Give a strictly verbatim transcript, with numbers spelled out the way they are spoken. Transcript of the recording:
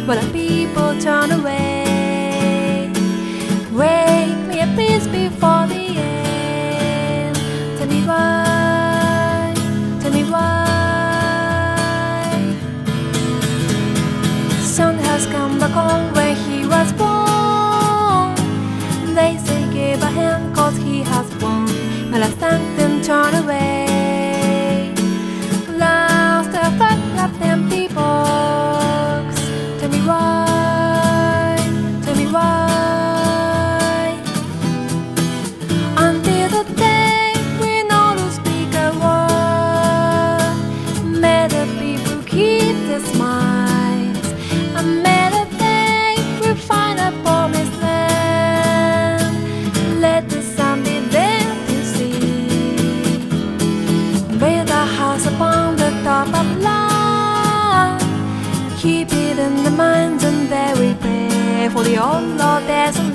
but the people turn away. Wake me a peace before the end. Tell me why, tell me why. Son has come back home where he was born. They say give a hand cause he has won. But I thank them turn away. Lost the fact of empty box. Tell me why, tell me why. Until the day we know to speak a word. May the people keep their smiles. And may the day we find a promised land. Let the sun be there to see. Build a house upon the top of land. Keep it in the minds and there we pray for the old Lord there's a